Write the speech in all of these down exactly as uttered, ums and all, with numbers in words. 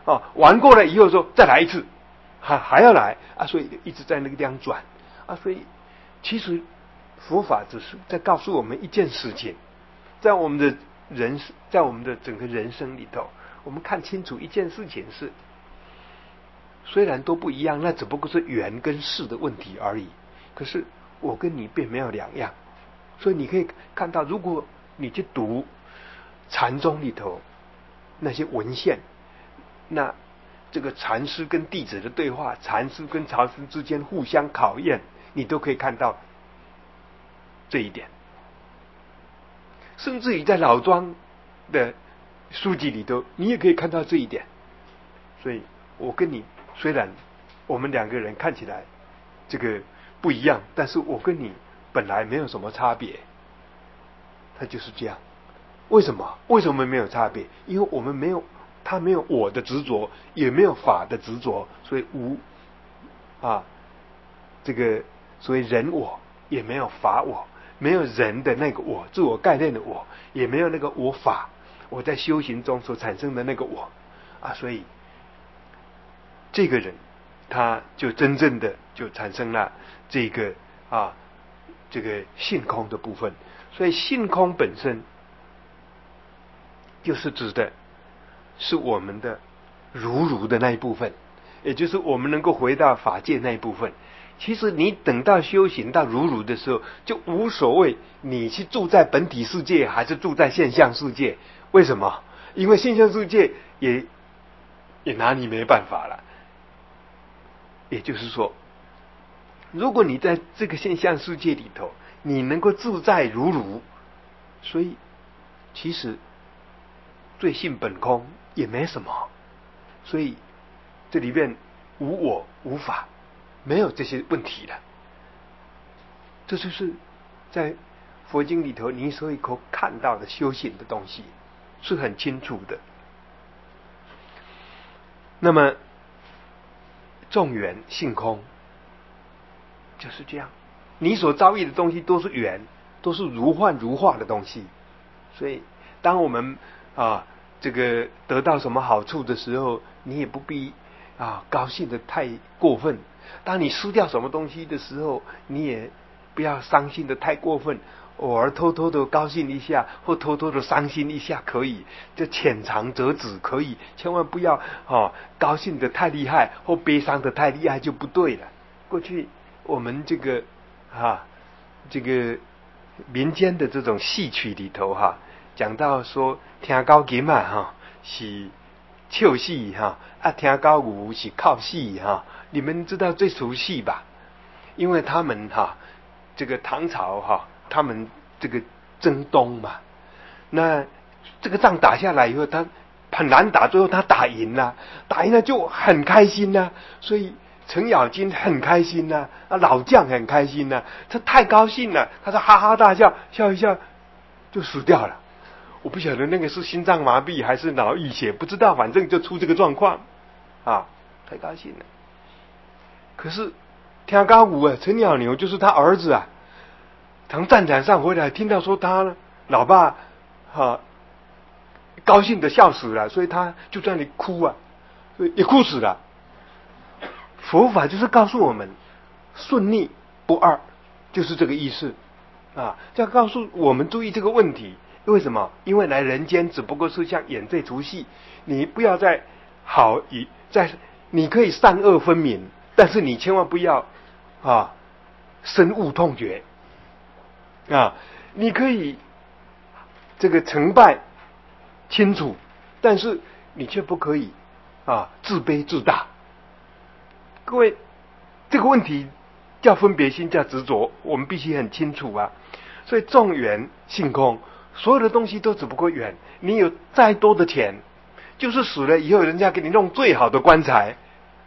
哦，玩过了以后说再来一次，还还要来啊，所以一直在那个地方转啊，所以其实佛法只是在告诉我们一件事情，在我们的人在我们的整个人生里头，我们看清楚一件事情是，虽然都不一样，那只不过是缘跟事的问题而已，可是我跟你并没有两样。所以你可以看到，如果你去读禅宗里头那些文献，那这个禅师跟弟子的对话，禅师跟禅师之间互相考验，你都可以看到这一点。甚至于在老庄的书籍里头，你也可以看到这一点。所以我跟你虽然我们两个人看起来这个不一样，但是我跟你本来没有什么差别，它就是这样。为什么？为什么没有差别？因为我们没有，他没有我的执着，也没有法的执着，所以无啊，这个所谓人我，也没有法我，没有人的那个我，自我概念的我，也没有那个我法，我在修行中所产生的那个我啊，所以这个人他就真正的就产生了这个啊这个性空的部分。所以性空本身就是指的是我们的如如的那一部分，也就是我们能够回到法界那一部分。其实你等到修行到如如的时候，就无所谓你去住在本体世界还是住在现象世界。为什么？因为现象世界也也拿你没办法了。也就是说，如果你在这个现象世界里头，你能够自在如如，所以其实最性本空也没什么。所以这里面无我无法，没有这些问题了。这就是在佛经里头你所以可看到的修行的东西是很清楚的。那么众缘性空就是这样，你所遭遇的东西都是缘，都是如幻如化的东西。所以当我们啊这个得到什么好处的时候，你也不必啊高兴的太过分。当你失掉什么东西的时候，你也不要伤心的太过分，偶尔偷偷的高兴一下，或偷偷的伤心一下可以，这浅尝辄止可以，千万不要啊高兴的太厉害或悲伤的太厉害就不对了。过去我们这个啊这个民间的这种戏曲里头哈、啊，讲到说听高音啊哈是笑戏哈，啊听高舞是靠戏哈，你们知道这出戏吧？因为他们哈、啊、这个唐朝哈、啊，他们这个征东嘛，那这个仗打下来以后，他很难打，最后他打赢了，打赢了就很开心呐、啊，所以程咬金很开心呐、啊，老将很开心呐、啊，他太高兴了，他说哈哈大笑，笑一笑就死掉了。我不晓得那个是心脏麻痹还是脑溢血，不知道，反正就出这个状况啊，太高兴了。可是听高武啊，程咬牛就是他儿子啊，从战场上回来，听到说他老爸啊高兴的笑死了，所以他就在那里哭啊，所以也哭死了。佛法就是告诉我们顺逆不二，就是这个意思啊，要告诉我们注意这个问题。为什么？因为来人间只不过是像演这出戏，你不要再好以在，你可以善恶分明，但是你千万不要啊深恶痛绝啊，你可以这个成败清楚，但是你却不可以啊自卑自大。各位，这个问题叫分别心，叫执着，我们必须很清楚啊。所以众缘性空，所有的东西都只不过缘。你有再多的钱，就是死了以后人家给你弄最好的棺材，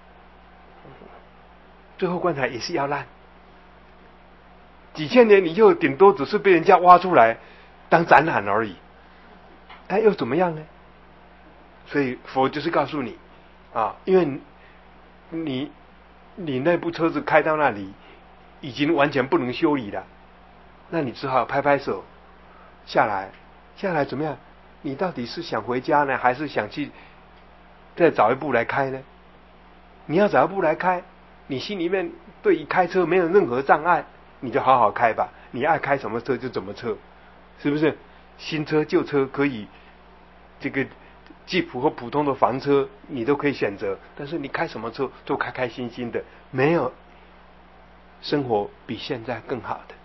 最后棺材也是要烂。几千年以后，顶多只是被人家挖出来当展览而已，哎，又怎么样呢？所以佛就是告诉你啊，因为你你那部车子开到那里已经完全不能修理了，那你只好拍拍手下来，下来怎么样？你到底是想回家呢，还是想去再找一步来开呢？你要找一步来开，你心里面对于开车没有任何障碍，你就好好开吧，你爱开什么车就怎么车，是不是？新车旧车可以，这个吉普或普通的房车你都可以选择，但是你开什么车都开开心心的，没有生活比现在更好的，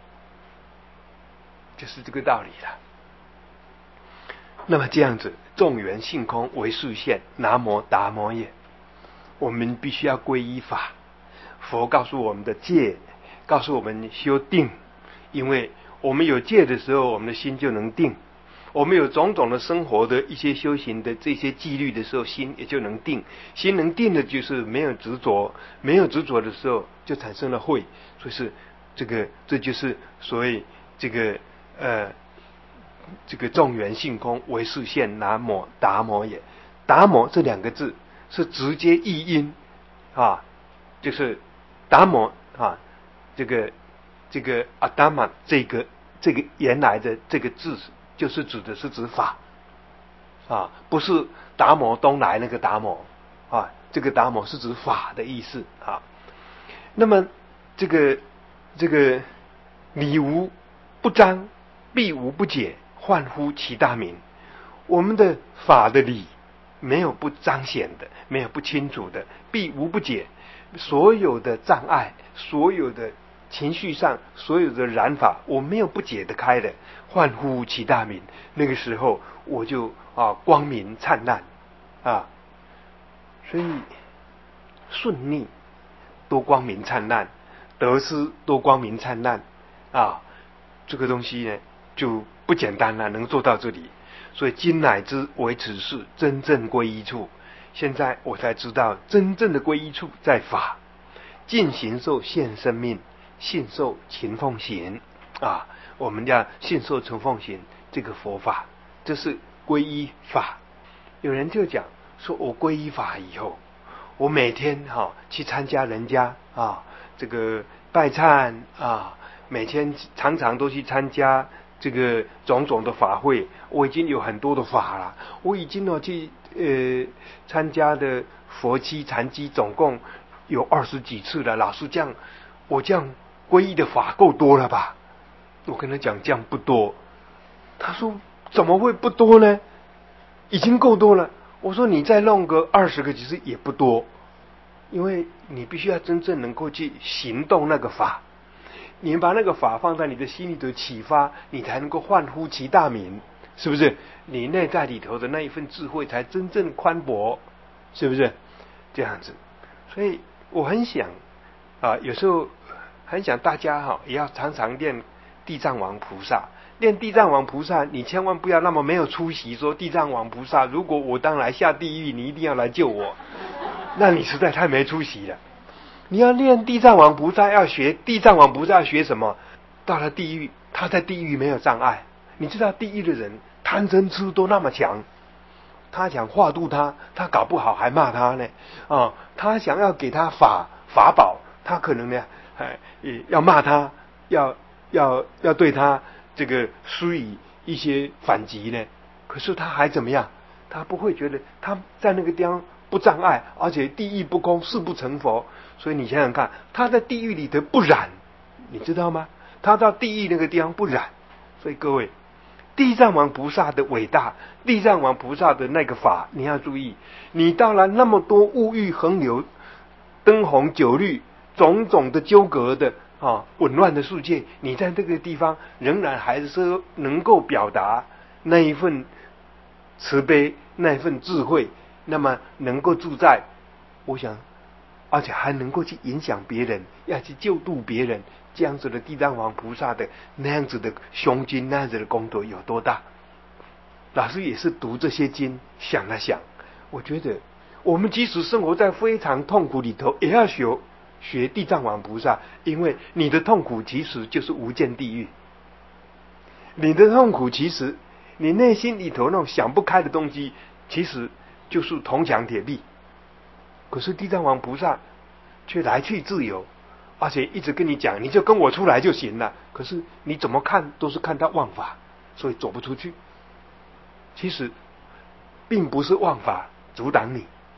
就是这个道理了。那么这样子，众缘性空，唯识现，南无达摩也。我们必须要皈依法，佛告诉我们的戒，告诉我们修定，因为我们有戒的时候，我们的心就能定；我们有种种的生活的一些修行的这些纪律的时候，心也就能定。心能定的，就是没有执着，没有执着的时候，就产生了慧。所以是这个，这就是所谓这个呃。这个众缘性空，唯识现，南无达摩也。达摩这两个字是直接译音啊，就是达摩啊，这个这个阿达玛这个这个原来的这个字，就是指的是指法啊，不是达摩东来那个达摩啊，这个达摩是指法的意思啊。那么这个这个理无不彰，弊无不解，幻乎其大名。我们的法的理没有不彰显的，没有不清楚的，弊无不解。所有的障碍，所有的情绪上，所有的染法，我没有不解得开的，幻乎其大名。那个时候我就啊光明灿烂啊，所以顺逆多光明灿烂，得失多光明灿烂啊，这个东西呢就不简单了，能做到这里。所以今乃知为此事真正归依处。现在我才知道，真正的归依处在法。尽行受现生命，信受勤奉行啊！我们要信受勤奉行这个佛法，这是皈依法。有人就讲说，我皈依法以后，我每天哈、啊、去参加人家啊这个拜忏啊，每天常常都去参加这个种种的法会，我已经有很多的法了，我已经呢去呃参加的佛七禅机总共有二十几次了。老师这样，我这样皈依的法够多了吧？我跟他讲这样不多，他说怎么会不多呢？已经够多了。我说你再弄个二十个其实也不多，因为你必须要真正能够去行动那个法，你把那个法放在你的心里头启发，你才能够幻乎其大名，是不是？你内在里头的那一份智慧才真正宽博，是不是这样子？所以我很想啊，有时候很想大家哈、啊、也要常常练地藏王菩萨。练地藏王菩萨，你千万不要那么没有出息，说地藏王菩萨，如果我当来下地狱，你一定要来救我，那你实在太没出息了。你要练地藏王菩萨，要学地藏王菩萨要学什么？到了地狱，他在地狱没有障碍。你知道地狱的人贪嗔痴都那么强，他想化度他，他搞不好还骂他呢啊！他想要给他法法宝，他可能呢，哎，要骂他，要要要对他这个施以一些反击呢。可是他还怎么样？他不会觉得他在那个地方不障碍，而且地狱不空，誓不成佛。所以你想想看，他在地狱里头不染，你知道吗？他到地狱那个地方不染。所以各位，地藏王菩萨的伟大，地藏王菩萨的那个法，你要注意。你到了那么多物欲横流、灯红酒绿、种种的纠葛的啊紊乱的世界，你在这个地方仍然还是能够表达那一份慈悲，那一份智慧，那么能够住在，我想，而且还能够去影响别人，要去救度别人，这样子的地藏王菩萨的那样子的胸襟，那样子的功德有多大？老师也是读这些经，想了想，我觉得我们即使生活在非常痛苦里头，也要学学地藏王菩萨，因为你的痛苦其实就是无间地狱，你的痛苦其实你内心里头那种想不开的东西，其实就是铜墙铁壁。可是地藏王菩萨却来去自由，而且一直跟你讲，你就跟我出来就行了。可是你怎么看都是看到妄法，所以走不出去。其实并不是妄法阻挡你，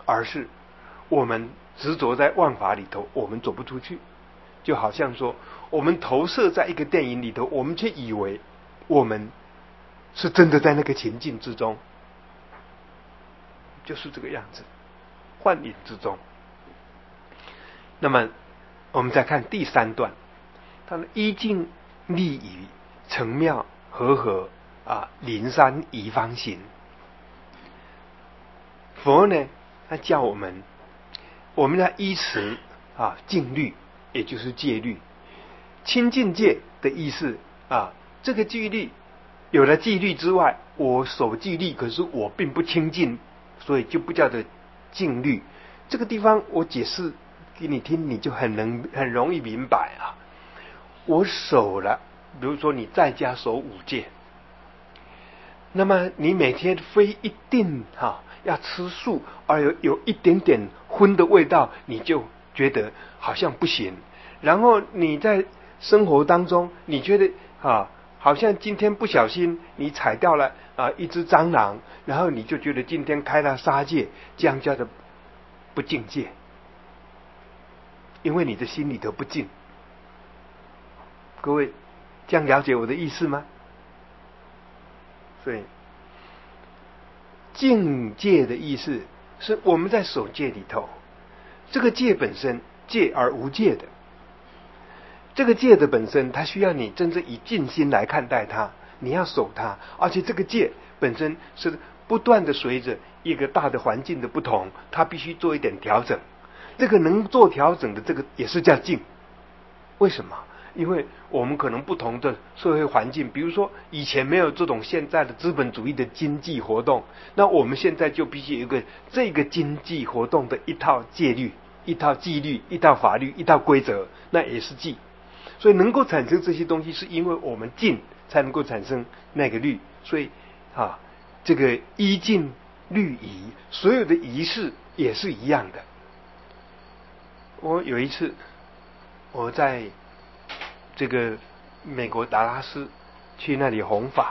而是我们执着在万法里头，我们走不出去。就好像说，我们投射在一个电影里头，我们却以为我们是真的在那个情境之中，就是这个样子，幻影之中。那么我们再看第三段，它的依境利于成妙和合啊，灵山宜方行。佛呢，他教我们，我们要依持啊净律，也就是戒律。清净戒的意思啊，这个纪律有了纪律之外，我守纪律，可是我并不清净，所以就不叫做净律。这个地方我解释给你听，你就很能很容易明白啊。我守了，比如说你在家守五戒，那么你每天非一定哈、啊、要吃素，而有有一点点荤的味道，你就觉得好像不行。然后你在生活当中，你觉得啊，好像今天不小心你踩掉了啊一只蟑螂，然后你就觉得今天开了杀戒，这样叫做不净戒，因为你的心里头不净。各位这样了解我的意思吗？所以净戒的意思是我们在守戒里头，这个戒本身戒而无戒的，这个戒的本身它需要你真正以净心来看待它，你要守它，而且这个戒本身是不断的随着一个大的环境的不同，它必须做一点调整，这个能做调整的这个也是叫净。为什么？因为我们可能不同的社会环境，比如说以前没有这种现在的资本主义的经济活动，那我们现在就必须有一个这个经济活动的一套戒律、一套纪律、一套法律、一套规则，那也是纪。所以能够产生这些东西，是因为我们净才能够产生那个律。所以啊，这个依净律仪，所有的仪式也是一样的。我有一次我在这个美国达拉斯去那里弘法，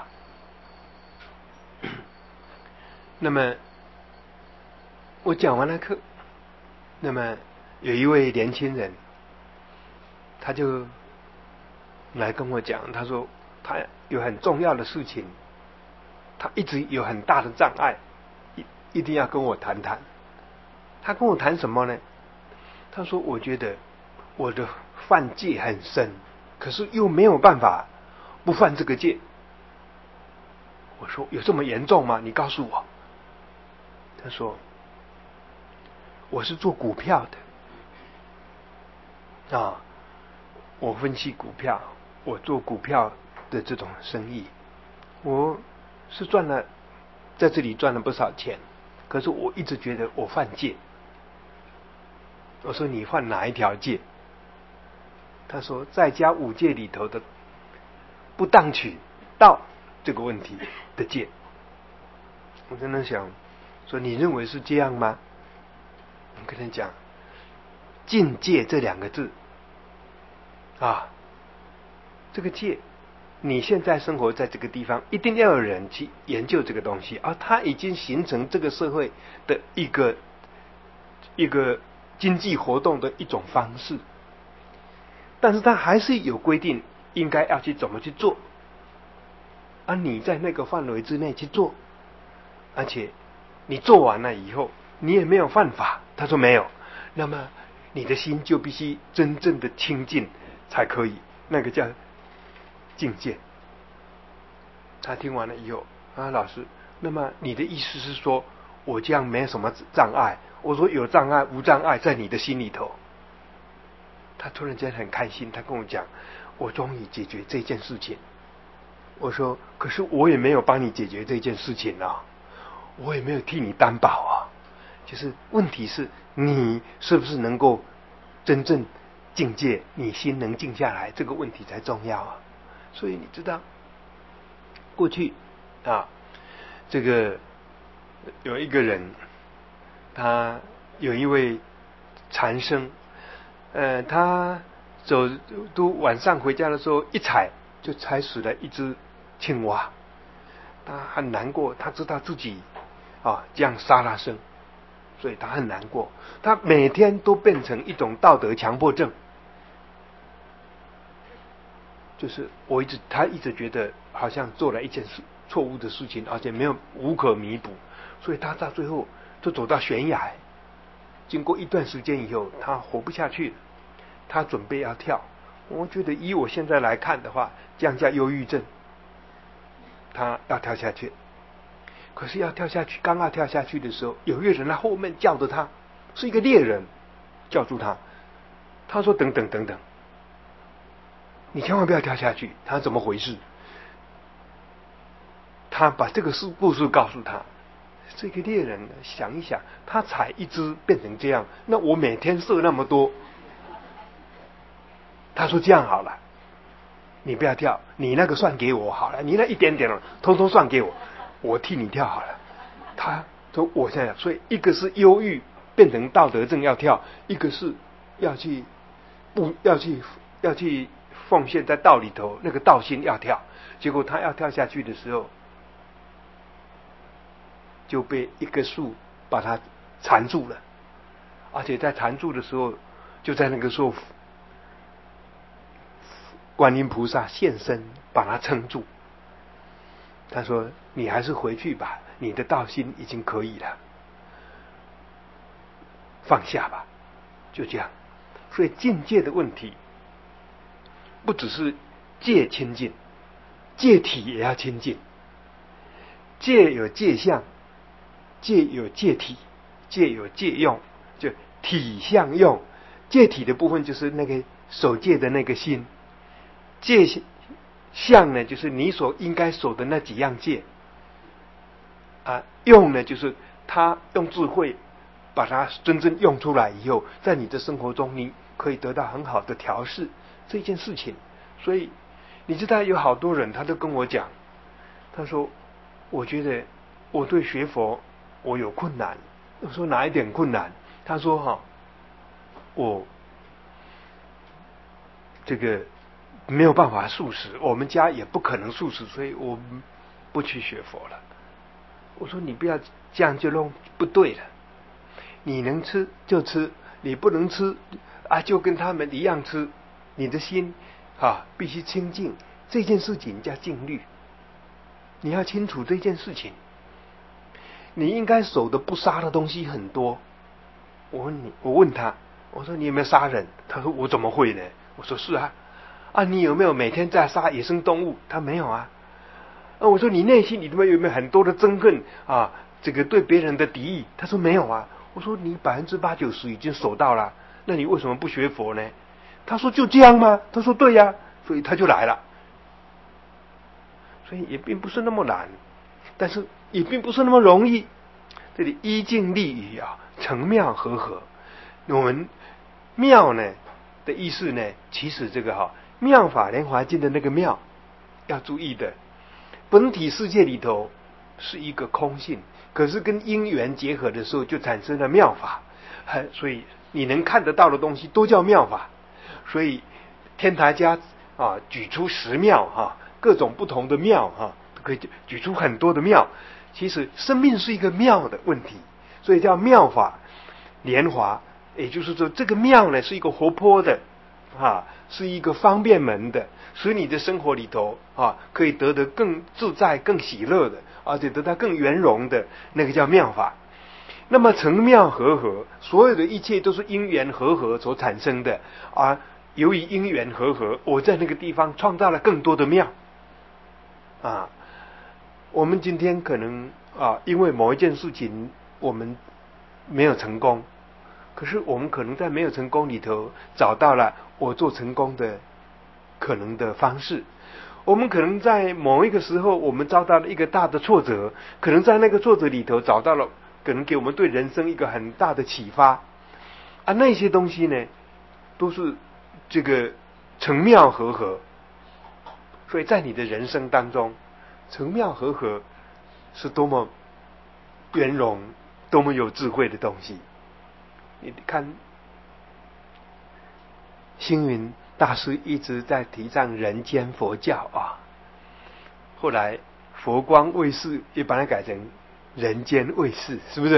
那么我讲完了课，那么有一位年轻人，他就来跟我讲，他说他有很重要的事情，他一直有很大的障碍，一一定要跟我谈谈。他跟我谈什么呢？他说我觉得我的犯戒很深，可是又没有办法不犯这个戒。我说有这么严重吗？你告诉我。他说我是做股票的啊，我分析股票，我做股票的这种生意，我是赚了，在这里赚了不少钱，可是我一直觉得我犯戒。我说你犯哪一条戒？他说在家五戒里头的不当取道这个问题的戒。我跟他想说，你认为是这样吗？我跟他讲禁戒这两个字啊，这个戒你现在生活在这个地方，一定要有人去研究这个东西，而它已经形成这个社会的一个一个经济活动的一种方式，但是它还是有规定应该要去怎么去做，而你在那个范围之内去做，而且你做完了以后你也没有犯法。他说没有，那么你的心就必须真正的清净才可以，那个叫境界。他听完了以后啊，老师，那么你的意思是说我这样没什么障碍？我说有障碍无障碍在你的心里头。他突然间很开心，他跟我讲我终于解决这件事情。我说可是我也没有帮你解决这件事情啊，我也没有替你担保啊，就是问题是你是不是能够真正境界，你心能静下来，这个问题才重要啊。所以你知道过去啊，这个有一个人，他有一位禅僧，呃，他走都晚上回家的时候一踩就踩死了一只青蛙，他很难过，他知道自己啊这样杀了生， 所以他很难过，他每天都变成一种道德强迫症。就是我一直他一直觉得好像做了一件事错误的事情，而且没有无可弥补，所以他到最后就走到悬崖。经过一段时间以后，他活不下去了，他准备要跳。我觉得以我现在来看的话，这样叫忧郁症。他要跳下去，可是要跳下去，刚要跳下去的时候，有一个人在后面叫着他，是一个猎人叫住他。他说：“等等等等，你千万不要跳下去。”他怎么回事？他把这个事故事告诉他。这个猎人想一想，他采一只变成这样，那我每天射那么多。他说：“这样好了，你不要跳，你那个算给我好了，你那一点点通通算给我，我替你跳好了。”他说：“我现在，所以一个是忧郁变成道德症要跳，一个是要去不要去要去奉献在道里头，那个道心要跳。结果他要跳下去的时候，就被一棵树把他缠住了，而且在缠住的时候，就在那个时候，观音菩萨现身把他撑住。他说：“你还是回去吧，你的道心已经可以了，放下吧。”就这样。所以境界的问题，不只是戒清净，戒体也要清净。戒有戒相，戒有戒体，戒有戒用，就体相用。戒体的部分就是那个守戒的那个心，戒相呢，就是你所应该守的那几样戒啊。用呢，就是他用智慧把它真正用出来以后，在你的生活中你可以得到很好的调试这件事情。所以你知道有好多人他都跟我讲，他说：“我觉得我对学佛我有困难。”我说：“哪一点困难？”他说：“哈，我这个没有办法素食，我们家也不可能素食，所以我不去学佛了。”我说：“你不要这样就弄不对了，你能吃就吃，你不能吃啊，就跟他们一样吃。你的心啊必须清净，这件事情叫净律，你要清楚这件事情。你应该守的不杀的东西很多。”我问你，我问他，我说：“你有没有杀人？”他说：“我怎么会呢？”我说：“是啊，啊，你有没有每天在杀野生动物？”他没有啊。啊，我说：“你内心里面有没有很多的憎恨啊？这个对别人的敌意？”他说：“没有啊。”我说：“你百分之八九十已经守到了，那你为什么不学佛呢？”他说：“就这样吗？”他说：“对呀。”所以他就来了。所以也并不是那么难，但是也并不是那么容易。这里依境立语啊，成妙和合。我们妙呢的意思呢，其实这个哈、啊、妙法莲华经的那个妙，要注意的，本体世界里头是一个空性，可是跟因缘结合的时候，就产生了妙法。所以你能看得到的东西都叫妙法。所以天台家啊举出十妙哈、啊，各种不同的妙哈、啊，可以举出很多的妙。其实生命是一个妙的问题，所以叫妙法莲华。也就是说，这个妙呢是一个活泼的啊，是一个方便门的，使你的生活里头啊可以得得更自在、更喜乐的，而且得到更圆融的，那个叫妙法。那么成妙和合，所有的一切都是因缘和合所产生的，而由于因缘和合，我在那个地方创造了更多的妙啊。我们今天可能啊，因为某一件事情我们没有成功，可是我们可能在没有成功里头找到了我做成功的可能的方式。我们可能在某一个时候我们遭到了一个大的挫折，可能在那个挫折里头找到了可能给我们对人生一个很大的启发啊。那些东西呢都是这个成妙和合。所以在你的人生当中，成妙和合是多么圆融、多么有智慧的东西。你看，星云大师一直在提倡人间佛教啊，后来佛光卫视也把它改成人间卫视，是不是？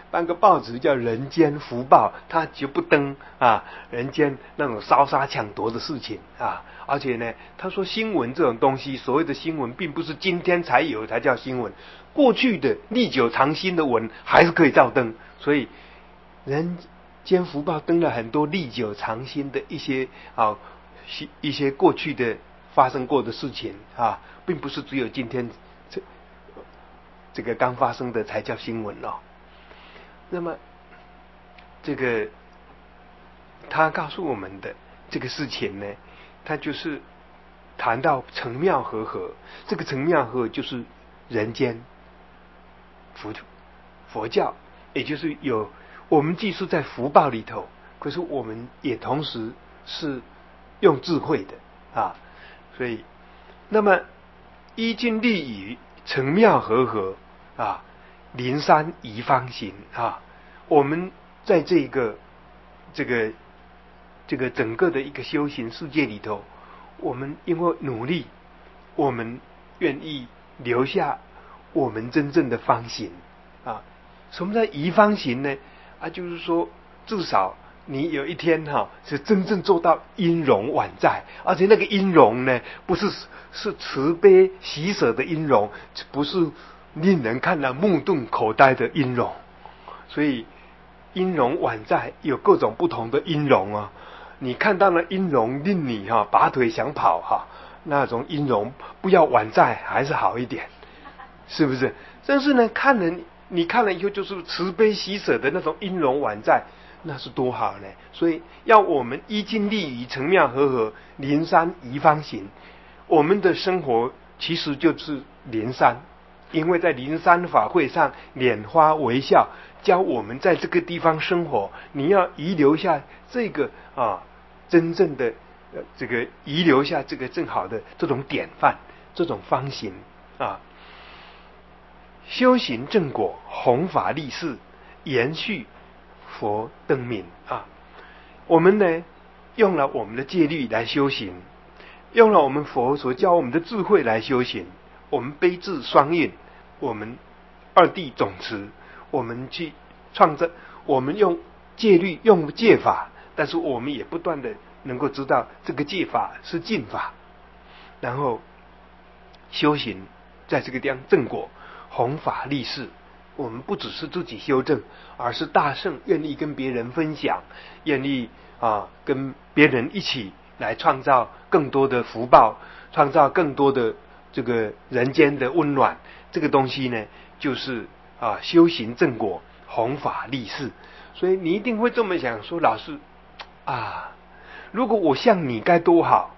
办个报纸叫《人间福报》，他就不登啊人间那种烧杀抢夺的事情啊。而且呢，他说新闻这种东西，所谓的新闻，并不是今天才有才叫新闻，过去的历久常新的文还是可以照登。所以《人间福报》登了很多历久常新的一些啊一些过去的发生过的事情啊，并不是只有今天这这个刚发生的才叫新闻哦。那么这个他告诉我们的这个事情呢，他就是谈到成妙和合，这个成妙和合就是人间佛佛教，也就是有我们既是在福报里头，可是我们也同时是用智慧的啊。所以那么依经立语，成妙和合啊，灵山宜方行啊。我们在这个这个这个整个的一个修行世界里头，我们因为努力，我们愿意留下我们真正的方行啊。什么叫宜方行呢？啊，就是说至少你有一天哈、啊，是真正做到音容宛在，而且那个音容呢，不是是慈悲喜舍的音容，不是令人看了目瞪口呆的音容。所以音容宛在有各种不同的音容啊，你看到了音容令你哈、啊、拔腿想跑哈、啊，那种音容不要宛在还是好一点，是不是？但是呢，看人你看了以后就是慈悲喜舍的那种音容宛在，那是多好呢。所以要我们依经立语，成妙和合，灵山宜方行。我们的生活其实就是灵山，因为在灵山法会上拈花微笑，教我们在这个地方生活，你要遗留下这个啊真正的、呃、这个遗留下这个正好的这种典范，这种方行啊。修行正果，弘法立世，延续佛灯明啊。我们呢用了我们的戒律来修行，用了我们佛所教我们的智慧来修行，我们悲智双运，我们二谛总持，我们去创造，我们用戒律用戒法，但是我们也不断的能够知道这个戒法是净法，然后修行在这个地方正果，弘法立世。我们不只是自己修正，而是大圣愿意跟别人分享，愿意啊跟别人一起来创造更多的福报，创造更多的这个人间的温暖。这个东西呢，就是啊修行正果，弘法立世。所以你一定会这么想说，老师啊，如果我像你该多好。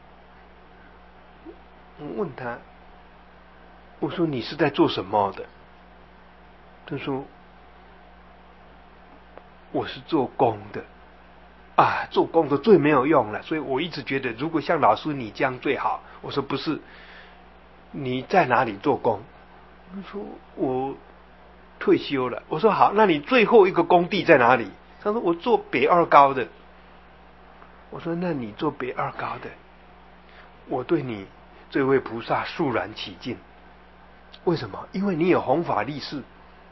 我问他，我说你是在做什么的？他说我是做工的啊，做工的最没有用了，所以我一直觉得如果像老师你这样最好。我说不是，你在哪里做工？他说我退休了。我说好，那你最后一个工地在哪里？他说我做北二高的。我说那你做北二高的，我对你这位菩萨肃然起敬。为什么？因为你有弘法立世。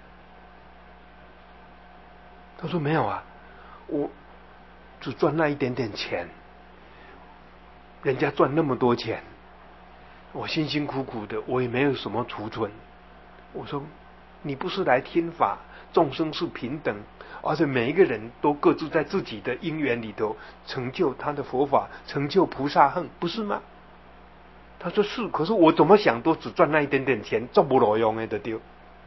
他说没有啊，我只赚那一点点钱，人家赚那么多钱，我辛辛苦苦的，我也没有什么储存。我说你不是来听法，众生是平等，而且每一个人都各自在自己的因缘里头成就他的佛法，成就菩萨行，不是吗？他说是，可是我怎么想都只赚那一点点钱，做不牢用的丢。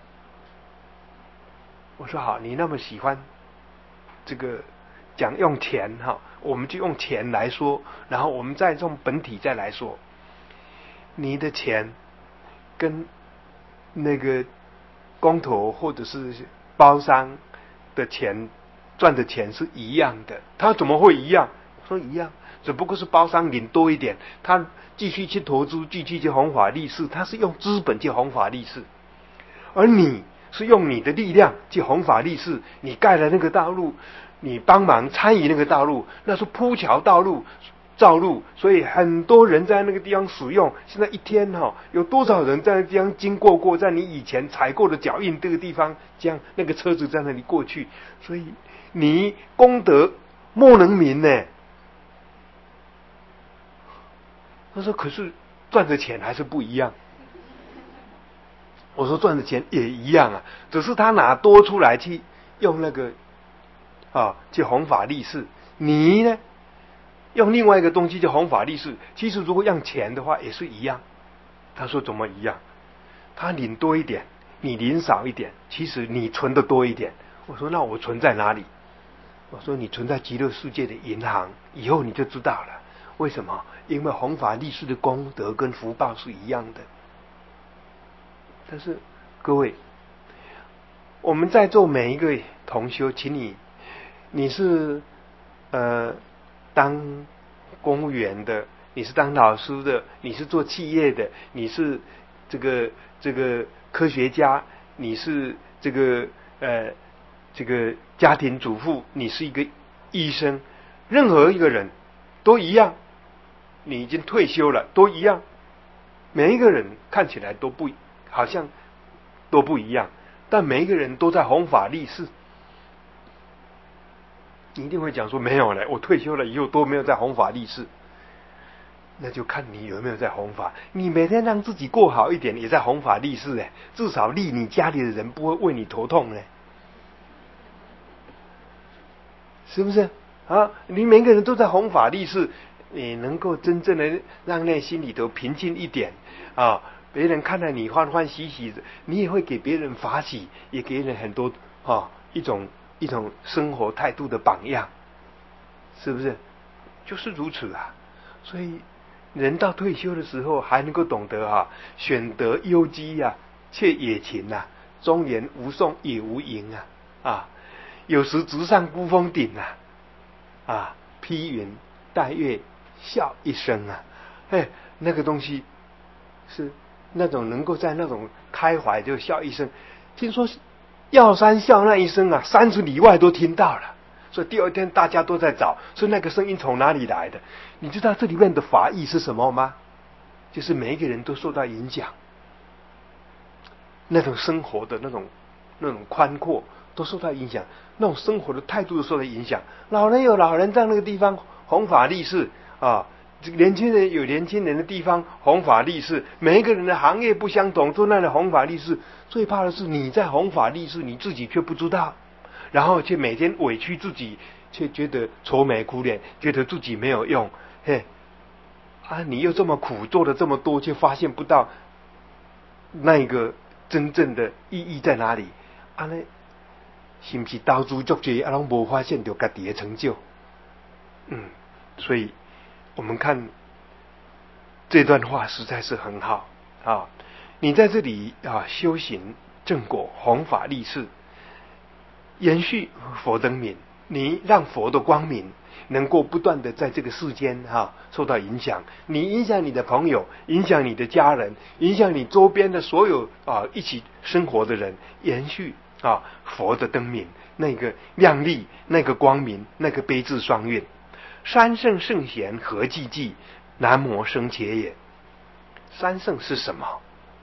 我说好，你那么喜欢这个讲用钱哈，我们就用钱来说，然后我们再用本体再来说。你的钱跟那个工头或者是包商的钱赚的钱是一样的，他怎么会一样？说一样，只不过是包商领多一点，他继续去投资，继续去弘法立世，他是用资本去弘法立世，而你是用你的力量去弘法立世，你盖了那个道路，你帮忙参与那个道路，那是铺桥道路， 造路，所以很多人在那个地方使用。现在一天哈、哦，有多少人在那个地方经过过，在你以前踩过的脚印这个地方，这样那个车子在那里过去，所以你功德莫能名呢。他说：“可是赚的钱还是不一样。”我说：“赚的钱也一样啊，只是他拿多出来去用那个啊去弘法利士，你呢？”用另外一个东西叫弘法利士，其实如果用钱的话也是一样。他说怎么一样？他领多一点，你领少一点，其实你存的多一点。我说那我存在哪里？我说你存在极乐世界的银行，以后你就知道了。为什么？因为弘法利士的功德跟福报是一样的。但是各位，我们在座每一个同修，请你，你是呃。当公务员的，你是当老师的，你是做企业的，你是这个这个科学家，你是这个呃这个家庭主妇，你是一个医生，任何一个人都一样。你已经退休了，都一样。每一个人看起来都不好像都不一样，但每一个人都在弘法利士。你一定会讲说没有了，我退休了以后都没有在弘法利士。那就看你有没有在弘法。你每天让自己过好一点，也在弘法利士哎，至少利你家里的人不会为你头痛呢，是不是啊？你每个人都在弘法利士，你能够真正的让内心里头平静一点啊，别人看到你欢欢喜喜的，你也会给别人法喜，也给人很多啊一种。一种生活态度的榜样，是不是？就是如此啊。所以人到退休的时候，还能够懂得啊，选得优机啊，却也勤啊，中年无送也无迎啊啊，有时直上孤峰顶啊啊，披云戴月笑一声啊，哎，那个东西是那种能够在那种开怀就笑一声，听说药山笑那一声啊，三十里外都听到了。所以第二天大家都在找，说那个声音从哪里来的？你知道这里面的法义是什么吗？就是每一个人都受到影响，那种生活的那种那种宽阔都受到影响，那种生活的态度都受到影响。老人有老人在那个地方弘法利士啊，年轻人有年轻人的地方弘法利士，每一个人的行业不相同，都那里弘法利士。最怕的是你在弘法利士，你自己却不知道，然后却每天委屈自己，却觉得愁眉苦脸，觉得自己没有用。嘿，啊，你又这么苦，做了这么多，却发现不到那个真正的意义在哪里？啊，那是不是投资足济，啊，拢无发现到自己的成就？嗯，所以我们看这段话实在是很好啊。你在这里啊修行正果，弘法利士，延续佛灯明，你让佛的光明能够不断的在这个世间哈、啊、受到影响，你影响你的朋友，影响你的家人，影响你周边的所有啊一起生活的人，延续啊佛的灯明，那个亮丽，那个光明，那个悲智双运。三圣圣贤何济济，南无生且也。三圣是什么？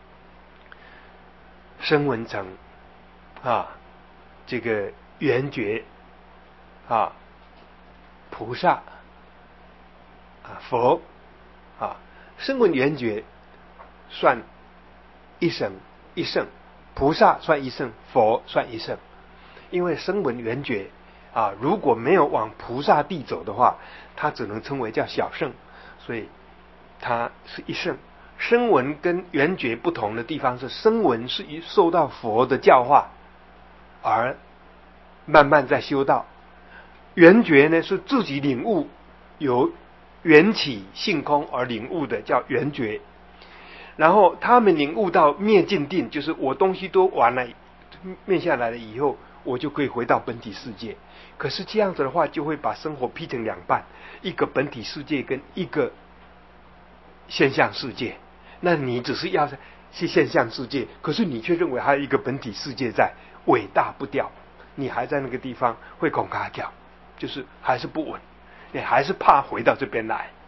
声闻乘啊，这个缘觉啊，菩萨啊，佛啊，声闻缘觉算一生一圣，菩萨算一圣，佛算一圣。因为声闻缘觉啊，如果没有往菩萨地走的话，它只能称为叫小圣，所以它是一圣。声闻跟缘觉不同的地方是，声闻是受到佛的教化而慢慢在修道，缘觉呢是自己领悟，由缘起性空而领悟的，叫缘觉。然后他们领悟到灭尽定，就是我东西都完了，灭下来了以后，我就可以回到本体世界。可是这样子的话，就会把生活劈成两半，一个本体世界跟一个现象世界。那你只是要去现象世界，可是你却认为还有一个本体世界在，伟大不掉，你还在那个地方会拱嘎掉，就是还是不稳，你还是怕回到这边来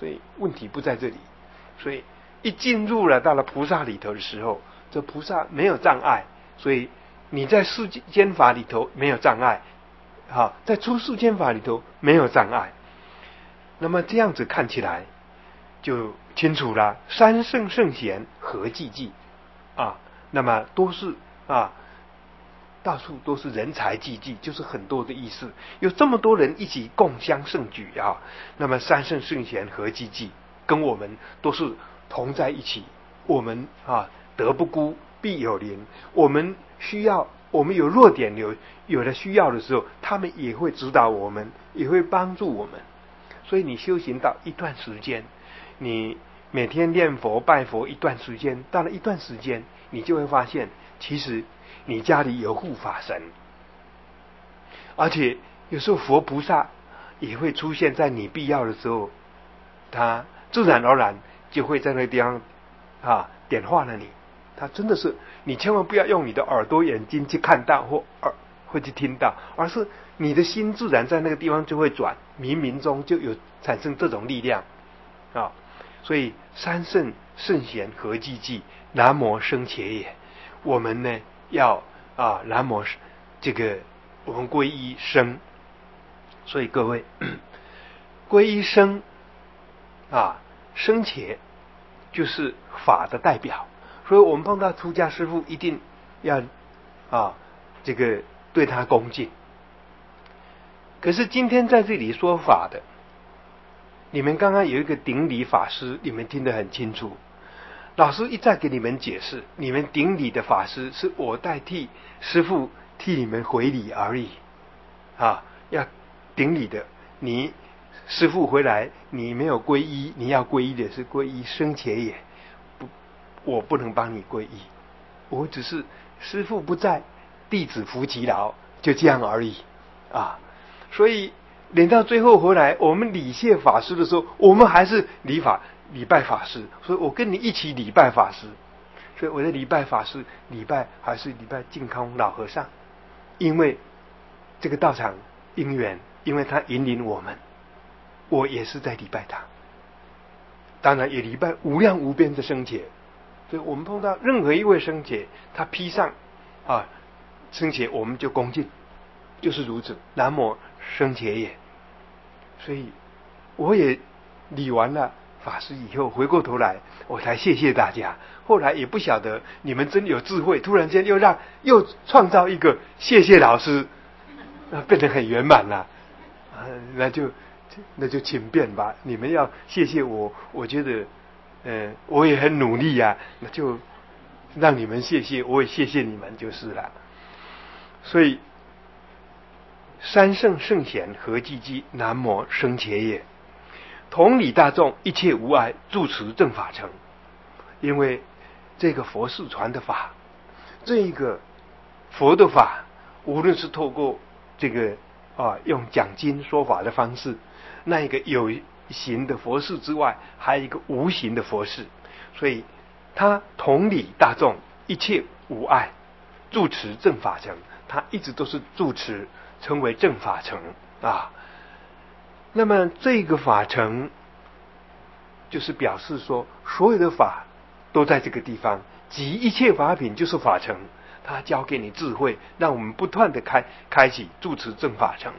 所以问题不在这里。所以一进入了到了菩萨里头的时候，这菩萨没有障碍，所以你在世间法里头没有障碍，好，在出世间法里头没有障碍。那么这样子看起来就清楚了，三圣圣贤合济济啊，那么都是啊，到处都是人才济济，就是很多的意思。有这么多人一起共襄盛举啊，那么三圣圣贤合济济，跟我们都是同在一起。我们啊，德不孤，必有邻。我们需要，我们有弱点，有有了需要的时候，他们也会指导我们，也会帮助我们。所以你修行到一段时间，你每天念佛拜佛一段时间，到了一段时间，你就会发现，其实你家里有护法神，而且有时候佛菩萨也会出现在你必要的时候，他自然而然就会在那个地方啊点化了你。他真的是，你千万不要用你的耳朵眼睛去看到或耳会去听到，而是你的心自然在那个地方就会转，冥冥中就有产生这种力量啊。所以三圣圣贤合济济，南无生且也。我们呢要啊南无这个我们皈依生，所以各位皈依生啊生且就是法的代表。所以我们碰到出家师父，一定要啊这个对他恭敬。可是今天在这里说法的，你们刚刚有一个顶礼法师，你们听得很清楚。老师一再给你们解释，你们顶礼的法师是我代替师父替你们回礼而已啊，要顶礼的。你师父回来，你没有皈依，你要皈依的是皈依生且也。不，我不能帮你皈依，我只是师父不在，弟子服其劳，就这样而已啊。所以连到最后回来，我们礼谢法师的时候，我们还是礼法礼拜法师。所以我跟你一起礼拜法师，所以我的礼拜法师，礼拜还是礼拜净空老和尚，因为这个道场因缘，因为他引领我们，我也是在礼拜他。当然也礼拜无量无边的僧伽。所以我们碰到任何一位僧伽，他披上啊僧伽，我们就恭敬，就是如此。南无僧伽也。所以我也礼完了法师以后，回过头来我才谢谢大家。后来也不晓得你们真有智慧，突然间又让又创造一个谢谢老师，那变得很圆满了啊，那就那就请便吧。你们要谢谢我，我觉得呃我也很努力呀、啊，那就让你们谢谢，我也谢谢你们就是了。所以三圣圣贤合济济，南无生且也。同理大众，一切无碍，住持正法成。因为这个佛世传的法，这一个佛的法，无论是透过这个啊用讲经说法的方式，那一个有形的佛事之外，还有一个无形的佛事，所以他同理大众，一切无碍，住持正法成。他一直都是住持，称为正法成啊。那么这个法成，就是表示说，所有的法都在这个地方，集一切法品就是法成。他教给你智慧，让我们不断的开开启住持正法成。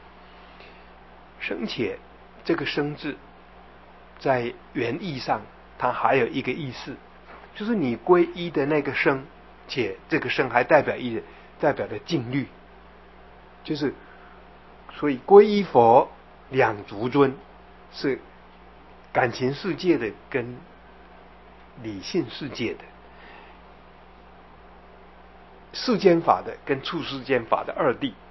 生且这个生字，在原意上，它还有一个意思，就是你皈依的那个生，且这个生还代表一代表的净律，就是所以皈依佛两足尊，是感情世界的跟理性世界的，世间法的跟处世间法的二谛，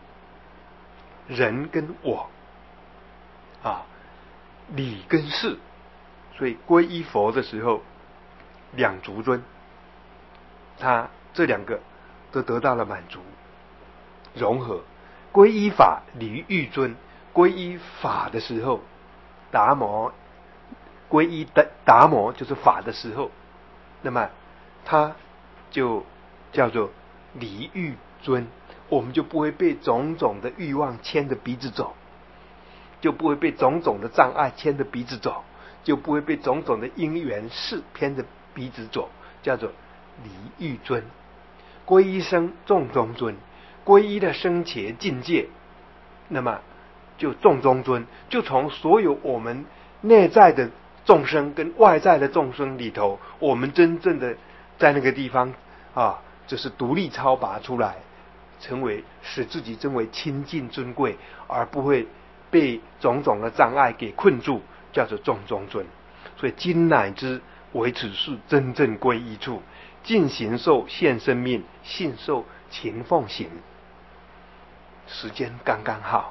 人跟我啊，理跟事。所以皈依佛的时候，两足尊，他这两个都得到了满足融合。皈依法理欲尊，皈依法的时候，达摩皈依的达摩就是法的时候，那么他就叫做离欲尊，我们就不会被种种的欲望牵着鼻子走。 就不会被种种的障碍牵着鼻子走，就不会被种种的因缘事牵着鼻子走，叫做离欲尊。皈依生众中尊，皈依的生前境界，那么就众中尊，就从所有我们内在的众生跟外在的众生里头，我们真正的在那个地方啊，就是独立超拔出来，成为使自己真为清净尊贵，而不会被种种的障碍给困住，叫做众中尊。所以今乃知为此是真正皈依处，尽行受现生命，信受勤奉行。时间刚刚好，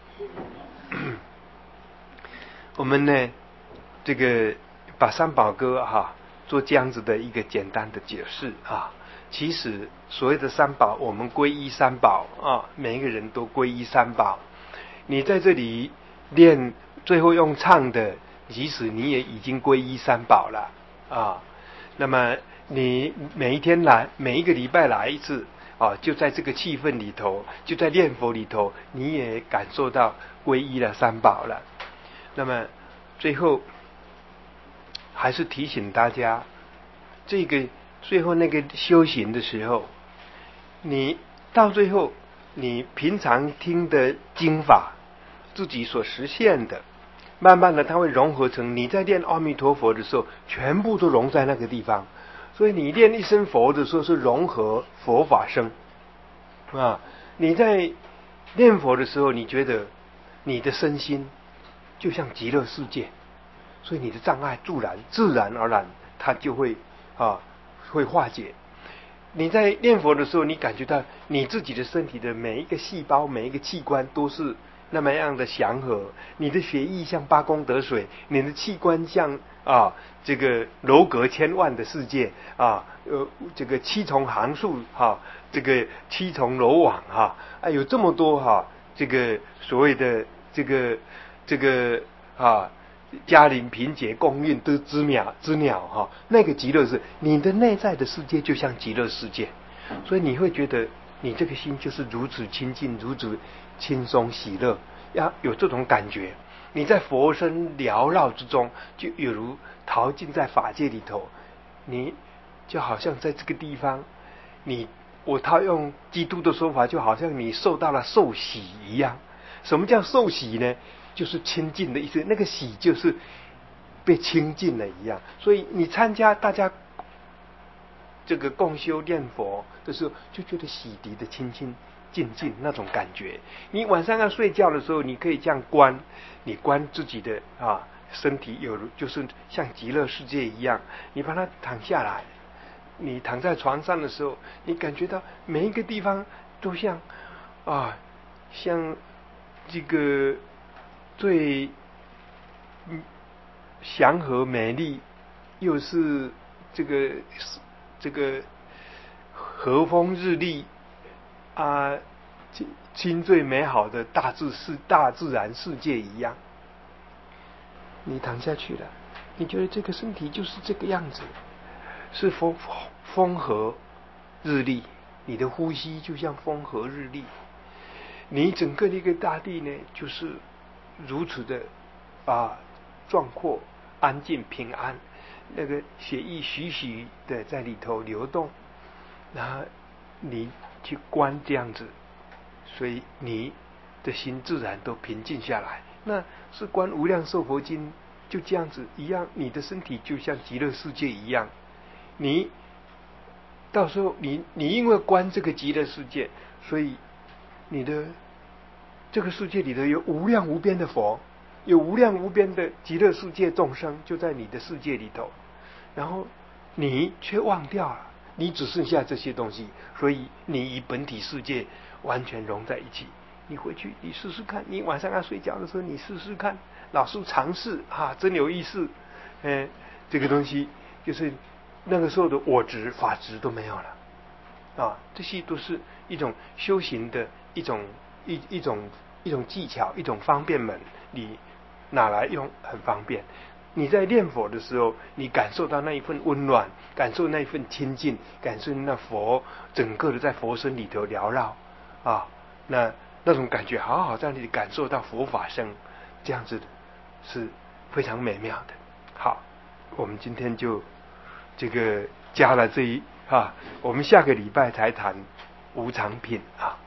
我们呢，这个把三宝歌哈、啊、做这样子的一个简单的解释啊。其实所谓的三宝，我们皈依三宝啊，每一个人都皈依三宝。你在这里练，最后用唱的，即使你也已经皈依三宝了啊。那么你每一天来，每一个礼拜来一次啊，就在这个气氛里头，就在念佛里头，你也感受到皈依了三宝了。那么最后还是提醒大家，这个最后那个修行的时候，你到最后你平常听的经法，自己所实现的，慢慢的它会融合成你在念阿弥陀佛的时候，全部都融在那个地方。所以你念一声佛的时候，是融合佛法声啊。你在念佛的时候，你觉得你的身心就像极乐世界，所以你的障碍自然自然而然它就会啊会化解。你在念佛的时候，你感觉到你自己的身体的每一个细胞、每一个器官都是那么样的祥和，你的血液像八功德水，你的器官像啊这个楼阁千万的世界啊，呃这个七重行树哈、啊，这个七重楼网哈，啊有这么多哈、啊，这个所谓的这个这个啊。嘉陵平节共运之之鸟之鸟哈，那个极乐是你的内在的世界，就像极乐世界，所以你会觉得你这个心就是如此清净，如此轻松喜乐，要有这种感觉。你在佛身缭绕之中，就有如陶浸在法界里头，你就好像在这个地方，你我套用基督的说法，就好像你受到了受洗一样。什么叫受洗呢？就是清净的意思，那个洗就是被清净了一样。所以你参加大家这个共修念佛的时候，就觉得洗涤的清清净净那种感觉。你晚上要睡觉的时候，你可以这样观，你观自己的啊身体有就是像极乐世界一样，你把它躺下来，你躺在床上的时候，你感觉到每一个地方都像啊像这个最祥和美丽，又是这个这个和风日丽啊，清最美好的大自是大自然世界一样。你躺下去了，你觉得这个身体就是这个样子，是风风和日丽，你的呼吸就像风和日丽。你整个的一个大地呢，就是如此的啊壮阔、安静、平安，那个血液徐徐的在里头流动，然后你去观这样子，所以你的心自然都平静下来。那是观无量寿佛经就这样子一样，你的身体就像极乐世界一样，你到时候你你因为观这个极乐世界，所以你的这个世界里头有无量无边的佛，有无量无边的极乐世界众生就在你的世界里头，然后你却忘掉了，你只剩下这些东西，所以你与本体世界完全融在一起。你回去你试试看，你晚上要睡觉的时候你试试看，老师尝试啊，真有意思。嗯，这个东西就是那个时候的我执法执都没有了啊，这些都是一种修行的一种一一种一种技巧，一种方便门，你拿来用很方便。你在念佛的时候，你感受到那一份温暖，感受那一份清净，感受那佛整个的在佛身里头缭绕啊，那那种感觉好好在那里感受到佛法声， 这样子的是非常美妙的。好，我们今天就这个加了这一啊，我们下个礼拜才谈无常品啊。